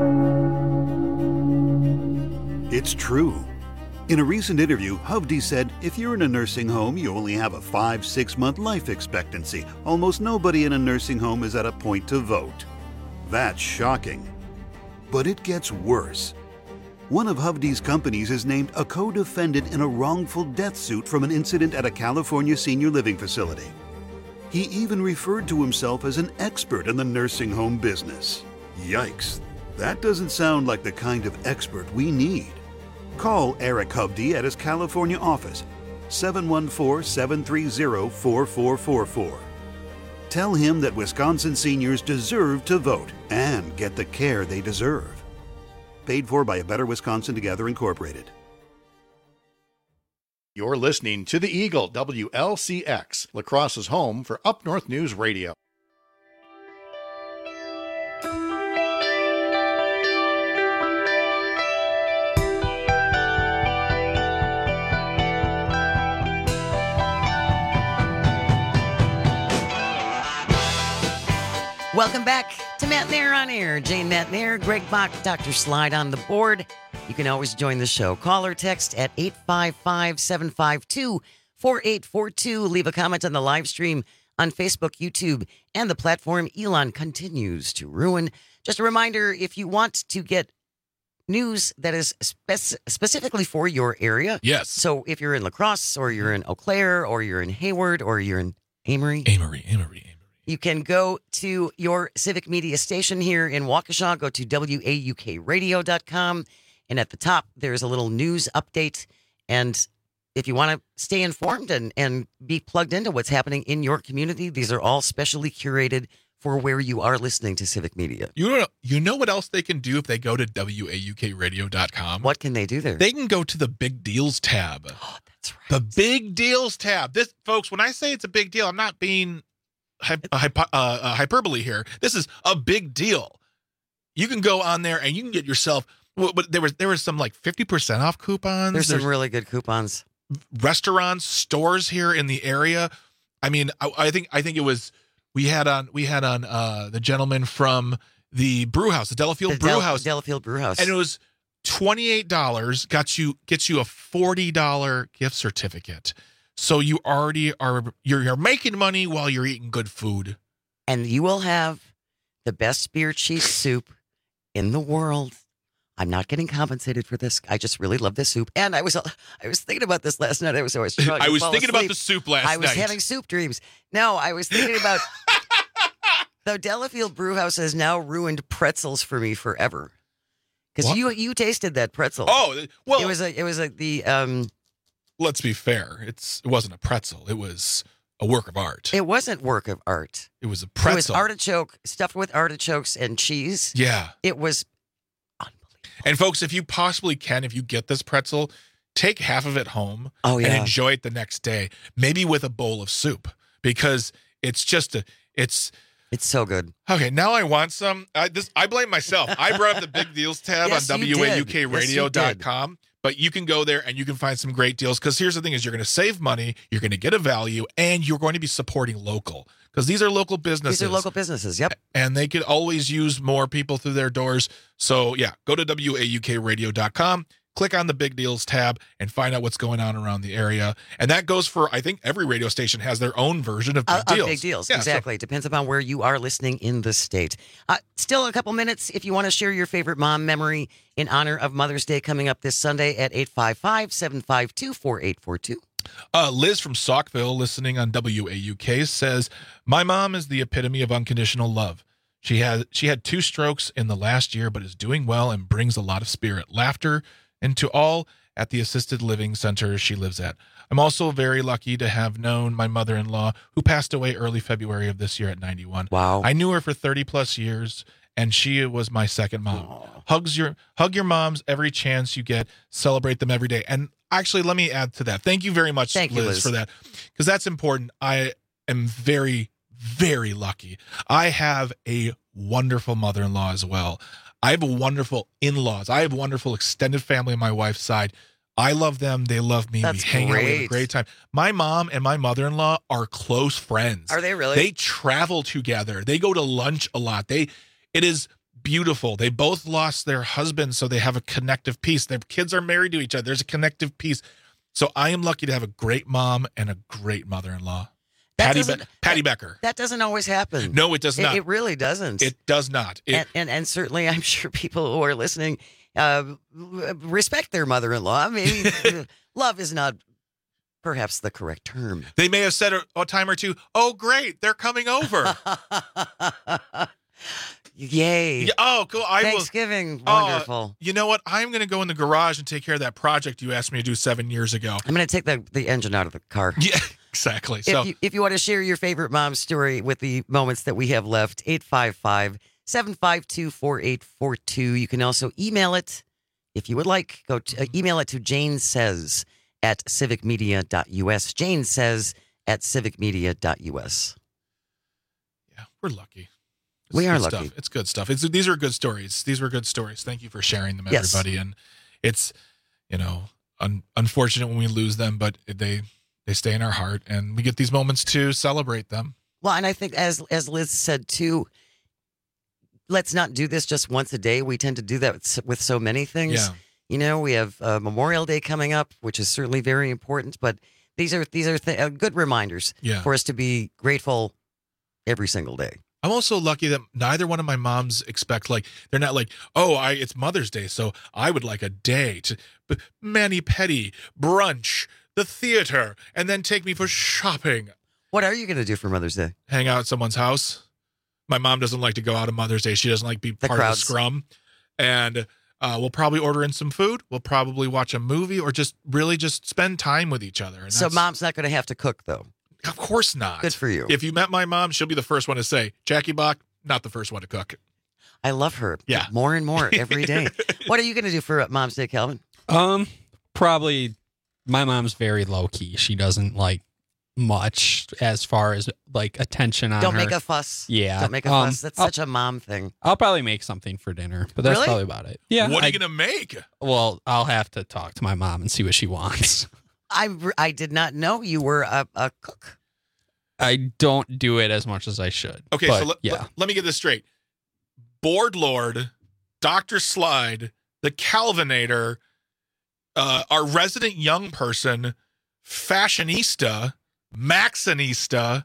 It's true. In a recent interview, Hovde said, if you're in a nursing home, you only have a five, six month life expectancy. Almost nobody in a nursing home is at a point to vote. That's shocking. But it gets worse. One of Hovde's companies is named a co-defendant in a wrongful death suit from an incident at a California senior living facility. He even referred to himself as an expert in the nursing home business. Yikes. That doesn't sound like the kind of expert we need. Call Eric Hovde at his California office, seven one four, seven three zero, four four four four. Tell him that Wisconsin seniors deserve to vote and get the care they deserve. Paid for by A Better Wisconsin Together Incorporated. You're listening to The Eagle, W L C X, La Crosse's home for Up North News Radio. Welcome back to Matt Nair on Air. Jane Matt Nair, Greg Bach, Doctor Slide on the board. You can always join the show. Call or text at eight five five, seven five two, four eight four two. Leave a comment on the live stream on Facebook, YouTube, and the platform Elon continues to ruin. Just a reminder, if you want to get news that is spec- specifically for your area. Yes. So if you're in La Crosse or you're in Eau Claire or you're in Hayward or you're in Amory. Amory, Amory. You can go to your civic media station here in Waukesha. Go to W A U K radio dot com. And at the top, there's a little news update. And if you want to stay informed and, and be plugged into what's happening in your community, these are all specially curated for where you are listening to civic media. You know, you know what else they can do if they go to W A U K radio dot com? What can they do there? They can go to the Big Deals tab. Oh, that's right. The Big Deals tab. This, folks, when I say it's a big deal, I'm not being Hypo, uh, uh, hyperbole here. This is a big deal. You can go on there and you can get yourself. Well, but there was there was some like fifty percent off coupons. There's, There's some really good coupons. Restaurants, stores here in the area. I mean, I, I think I think it was we had on we had on uh, the gentleman from the brew house, the Delafield the Brew Del- House, Delafield Brew House, and it was twenty-eight dollars. Got you gets you a forty dollar gift certificate. So you already are you're, you're making money while you're eating good food. And you will have the best beer cheese soup in the world. I'm not getting compensated for this. I just really love this soup. And I was I was thinking about this last night. I was always trying to I was fall thinking asleep. about the soup last I was night. having soup dreams. No, I was thinking about though Delafield Brewhouse has now ruined pretzels for me forever. Because you you tasted that pretzel. Oh, well, it was a it was a the um let's be fair. It's it wasn't a pretzel. It was a work of art. It wasn't work of art. It was a pretzel. It was artichoke stuffed with artichokes and cheese. Yeah. It was unbelievable. And folks, if you possibly can, if you get this pretzel, take half of it home oh, yeah. and enjoy it the next day, maybe with a bowl of soup, because it's just a it's It's so good. Okay, now I want some. I, this I blame myself. I brought up the Big Deals tab yes, on W A U K radio dot com. Yes, but you can go there and you can find some great deals, because here's the thing is you're going to save money, you're going to get a value, and you're going to be supporting local, because these are local businesses. These are local businesses, yep. And they could always use more people through their doors. So, yeah, go to W A U K radio dot com. Click on the Big Deals tab and find out what's going on around the area. And that goes for, I think every radio station has their own version of Big uh, Deals. Of big Deals, yeah, exactly. So. It depends upon where you are listening in the state. Uh, still a couple minutes if you want to share your favorite mom memory in honor of Mother's Day coming up this Sunday at eight five five, seven five two, four eight four two. Uh, Liz from Saukville, listening on W A U K, says, my mom is the epitome of unconditional love. She has she had two strokes in the last year, but is doing well and brings a lot of spirit, laughter, and to all at the assisted living center she lives at. I'm also very lucky to have known my mother-in-law, who passed away early February of this year at ninety-one. Wow. I knew her for thirty plus years, and she was my second mom. Aww. Hugs your hug your moms every chance you get. Celebrate them every day. And actually, let me add to that. Thank you very much, Thank Liz, you, Liz, for that, because that's important. I am very, very lucky. I have a wonderful mother-in-law as well. I have a wonderful in-laws. I have wonderful extended family on my wife's side. I love them. They love me. That's we hang out. We have a great. great time. My mom and my mother-in-law are close friends. Are they really? They travel together. They go to lunch a lot. They, it is beautiful. They both lost their husbands, so they have a connective piece. Their kids are married to each other. There's a connective piece. So I am lucky to have a great mom and a great mother-in-law. That Patty, doesn't- Be- Patty Becker. That doesn't always happen. No, it does It- not. It, really doesn't. It does not. It, and, and and certainly, I'm sure people who are listening uh, respect their mother-in-law. Maybe love is not perhaps the correct term. They may have said a, a time or two, oh, great, they're coming over. Yay. Yeah, oh, cool. I will- Thanksgiving. Oh, Wonderful. you know what? I'm going to go in the garage and take care of that project you asked me to do seven years ago. I'm going to take the, the engine out of the car. Yeah, exactly. So If you, if you want to share your favorite mom story with the moments that we have left, eight five five, seven five two, four eight four two. You can also email it if you would like. Go to, uh, email it to Jane Says at civic media dot u s. Jane Says at civic media dot u s. yeah, we're lucky. It's We are good lucky. Stuff. It's good stuff. It's, these are good stories. These were good stories. Thank you for sharing them, Yes. everybody. And it's, you know, un- unfortunate when we lose them, but they they stay in our heart, and we get these moments to celebrate them. Well, and I think as as Liz said too, let's not do this just once a day. We tend to do that with so- with so many things. Yeah. You know, we have uh, Memorial Day coming up, which is certainly very important. But these are these are th- uh, good reminders Yeah. for us to be grateful every single day. I'm also lucky that neither one of my moms expect, like, they're not like, oh, I it's Mother's Day, so I would like a day to b- mani-pedi, brunch, the theater, and then take me for shopping. What are you going to do for Mother's Day? Hang out at someone's house. My mom doesn't like to go out on Mother's Day. She doesn't like to be The part crowds. of the scrum. And uh, we'll probably order in some food. We'll probably watch a movie or just really just spend time with each other. And So that's- mom's not going to have to cook, though. Of course not. Good for you. If you met my mom, she'll be the first one to say, Jackie Bach, not the first one to cook. I love her. Yeah. More and more every day. What are you going to do for uh, Mom's Day, Calvin? Um, probably my mom's very low key. She doesn't like much as far as like attention on Don't her. make a fuss. Yeah. Don't make a Um, fuss. That's I'll- such a mom thing. I'll probably make something for dinner, but that's Really? probably about it. Yeah. What are I- you going to make? Well, I'll have to talk to my mom and see what she wants. I, re- I did not know you were a, a cook. I don't do it as much as I should. Okay, but so let, yeah. let, let me get this straight. Board Lord, Doctor Slide, the Calvinator, uh, our resident young person, fashionista, Maxinista,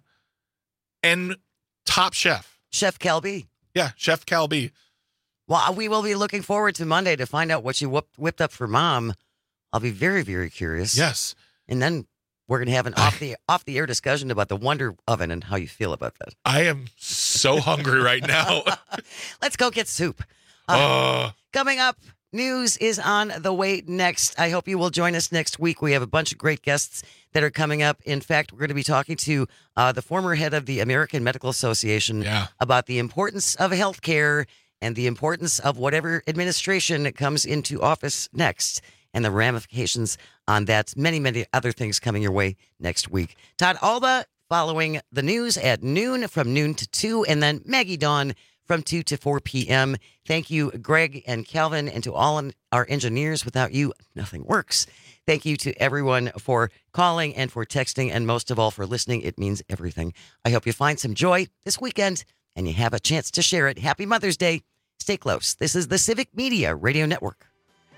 and Top Chef. Chef Calby. Yeah, Chef Cal B. Well, we will be looking forward to Monday to find out what you whipped, whipped up for Mom. I'll be very, very curious. Yes. And then we're going to have an off the off the air discussion about the Wonder Oven and how you feel about that. I am so hungry right now. Let's go get soup. Uh, Uh, Coming up, news is on the way next. I hope you will join us next week. We have a bunch of great guests that are coming up. In fact, we're going to be talking to uh, the former head of the American Medical Association Yeah. about the importance of healthcare and the importance of whatever administration comes into office next and the ramifications on that. Many, many other things coming your way next week. Todd Alba following the news at noon from noon to two, and then Maggie Dawn from two to four p.m. Thank you, Greg and Calvin, and to all our engineers. Without you, nothing works. Thank you to everyone for calling and for texting, and most of all for listening. It means everything. I hope you find some joy this weekend and you have a chance to share it. Happy Mother's Day. Stay close. This is the Civic Media Radio Network.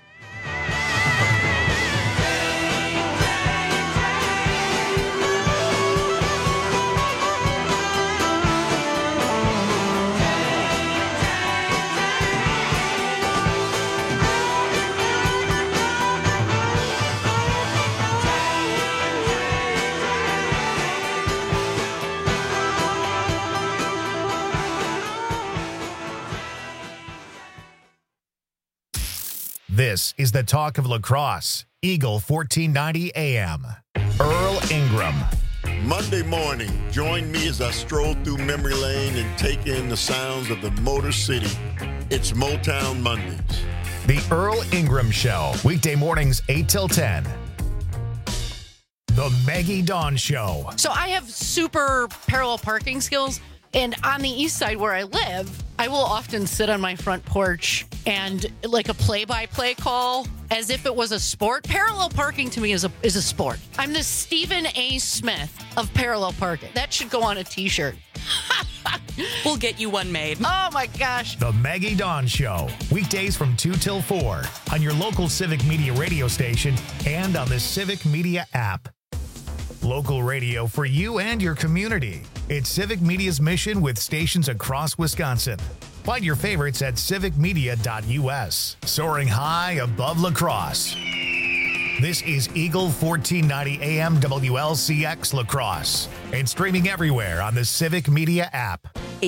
This is the talk of lacrosse. Eagle fourteen ninety A M. Earl Ingram. Monday morning, join me as I stroll through memory lane and take in the sounds of the Motor City. It's Motown Mondays. The Earl Ingram Show. Weekday mornings eight till ten. The Maggie Dawn Show. So I have super parallel parking skills. And on the east side where I live, I will often sit on my front porch and like a play-by-play call as if it was a sport. Parallel parking to me is a is a sport. I'm the Stephen A. Smith of parallel parking. That should go on a T-shirt. We'll get you one made. Oh my gosh. The Maggie Dawn Show, weekdays from two till four on your local Civic Media radio station and on the Civic Media app. Local radio for you and your community. It's Civic Media's mission with stations across Wisconsin. Find your favorites at civic media dot u s. Soaring high above La Crosse. This is Eagle fourteen ninety A M W L C X La Crosse and streaming everywhere on the Civic Media app.